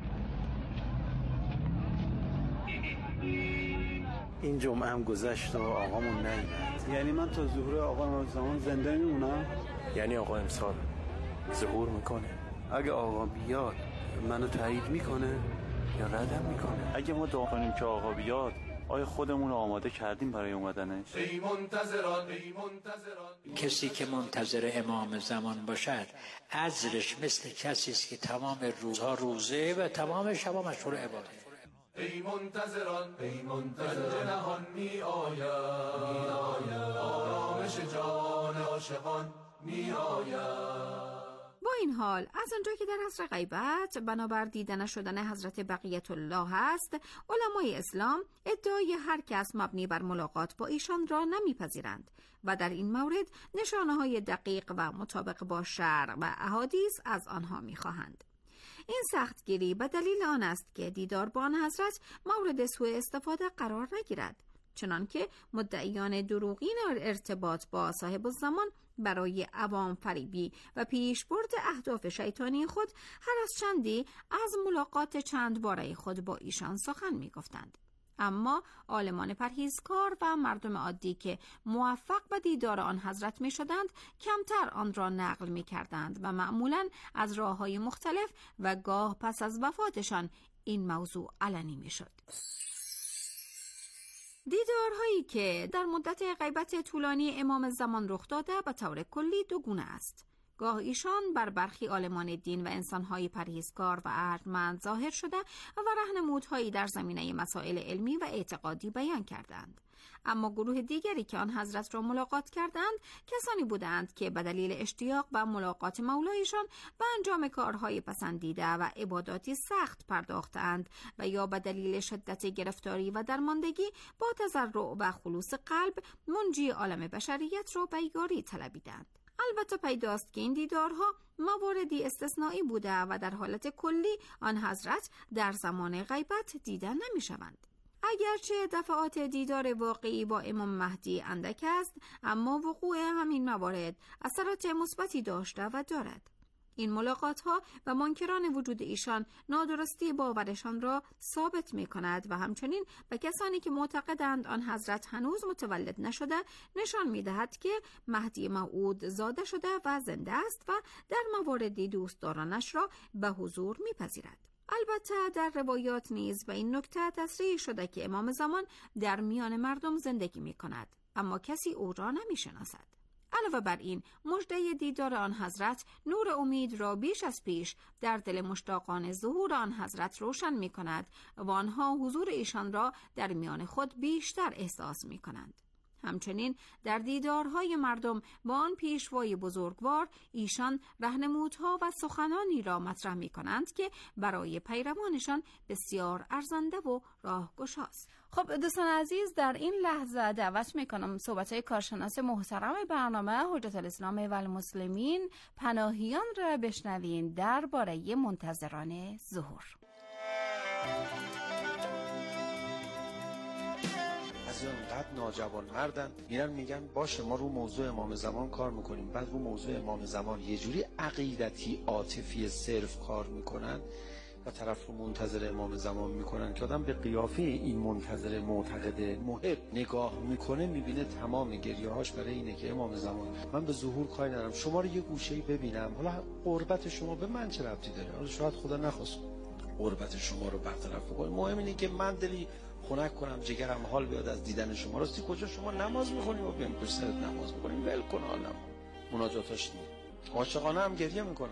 این جمعه هم گذشت و آقامون نیامد. یعنی من تا ظهور آقا امام زمان زنده میمونم؟ یعنی آقا امسال ظهور میکنه. اگه آقا بیاد منو تایید میکنه یا ردم میکنه؟ اگه ما دعا کنیم که آقا بیاد، آیا خودمون رو آماده کردیم برای اومدنش؟ ای منتظران ای منتظران، کسی که منتظر امام زمان باشد اجرش مثل کسی است که تمام روزها روزه و تمام شبا مشغول عبادت. ای منتظران ای منتظران، نهان می آید عاشقان می آید. با این حال از آنجا که در عصر غیبت بنابر دیده نشدن حضرت بقیت الله است، علمای اسلام ادعای هر کس مبنی بر ملاقات با ایشان را نمیپذیرند و در این مورد نشانه‌های دقیق و مطابق با شرع و احادیث از آنها می‌خواهند. این سختگیری به دلیل آن است که دیدار با آن حضرت مورد سوء استفاده قرار نگیرد، چنانکه مدعیان دروغین ارتباط با صاحب الزمان برای عوام فریبی و پیشبرد اهداف شیطانی خود هر از چندی از ملاقات چند باره خود با ایشان سخن می گفتند. اما عالمان پرهیزکار و مردم عادی که موفق به دیدار آن حضرت می شدند کمتر آن را نقل می کردند و معمولاً از راه‌های مختلف و گاه پس از وفاتشان این موضوع علنی می شد. دیدارهایی که در مدت غیبت طولانی امام زمان رخ داده به طور کلی دو گونه است. گاه ایشان بر برخی عالمان دین و انسانهای پرهیزکار و ارجمند ظاهر شده و راهنمودهایی در زمینه مسائل علمی و اعتقادی بیان کردند. اما گروه دیگری که آن حضرت را ملاقات کردند کسانی بودند که به دلیل اشتیاق و ملاقات مولایشان به انجام کارهای پسندیده و عباداتی سخت پرداختند و یا به دلیل شدت گرفتاری و درماندگی با تضرع و خلوص قلب منجی عالم بشریت را به یاری طلبیدند. البته پیداست که این دیدارها مواردی استثنایی بوده و در حالت کلی آن حضرت در زمان غیبت دیده نمی شوند. اگرچه دفعات دیدار واقعی با امام مهدی اندک است، اما وقوع همین موارد اثرات مثبتی داشته و دارد. این ملاقات ها و منکران وجود ایشان نادرستی باورشان را ثابت می کند و همچنین به کسانی که معتقدند آن حضرت هنوز متولد نشده نشان می دهد که مهدی موعود زاده شده و زنده است و در مواردی دوستدارانش را به حضور می پذیرد. البته در روایات نیز به این نکته تصریح شده که امام زمان در میان مردم زندگی می کند، اما کسی او را نمی شناسد. علاوه بر این، مژده دیدار آن حضرت نور امید را بیش از پیش در دل مشتاقان ظهور آن حضرت روشن می کند و آنها حضور ایشان را در میان خود بیشتر احساس می کنند. همچنین در دیدارهای مردم با آن پیشوای بزرگوار ایشان راهنمودها و سخنانی را مطرح می کنند که برای پیروانشان بسیار ارزنده و راهگشاست. خب دوستان عزیز، در این لحظه دعوت می کنم صحبت‌های کارشناس محترم برنامه حجت الاسلام و المسلمین پناهیان را بشنوین درباره منتظران ظهور. از اینقدر ناجوان مردن میرن میگن باشه ما رو موضوع امام زمان کار میکنیم، بعد رو موضوع امام زمان یه جوری عقیدتی عاطفی صرف کار میکنن و طرف رو منتظر امام زمان میکنن که آدم به قیافه این منتظر معتقد محب نگاه میکنه میبینه تمام گریه‌هاش برای اینه که امام زمان من به ظهور کاری ندارم، شما رو یه گوشه‌ای ببینم، حالا قربت شما به من چه ربطی داره، حالا شاید خدا نخواست قربت شما رو برطرف بکنه، مهم اینه که من دلی خنک کنم، جگرم حال بیاد از دیدن شما. راستی کجا شما نماز میخونیم و بیام پشت سرت نماز میخونیم، ول کن حالم، مناجاتاش نیست، عاشقانه هم گریه میکنه.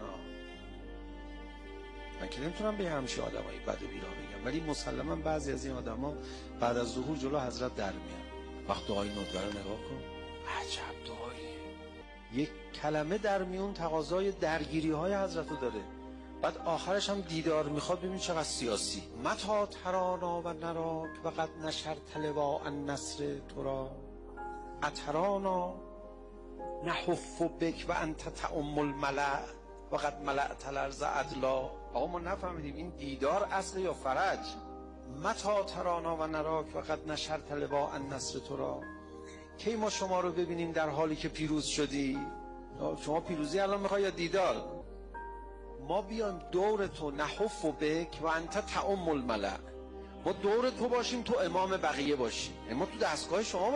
من که نمیتونم به همچین آدمایی بد و بیرا بگم، ولی مسلما بعضی از این آدما بعد از ظهور جلو حضرت در میان. وقت دعای ندبه رو نگاه کن، عجب دعاییه، یک کلمه در میون تقاضای درگیری های حضرت رو داره، بعد آخرش هم دیدار میخواد. ببین چقدر سیاسی. متا ترانا و نراک و قد نشرت لواء النصر ترا اترانا نحف بک و انت تعم الملأ و قد ملأت الارض عدلا. آقا ما نفهمیدیم این دیدار اصل یا فرج؟ متا ترانا و نراک و قد نشرت لواء النصر ترا، کی ما شما رو ببینیم در حالی که پیروز شدی؟ شما پیروزی الان میخوای یا دیدار؟ ما بیایم دور تو نحف و بک و انت تعم الملأ، ما دور تو باشیم تو امام بقیه باشی، ما تو دستگاه شما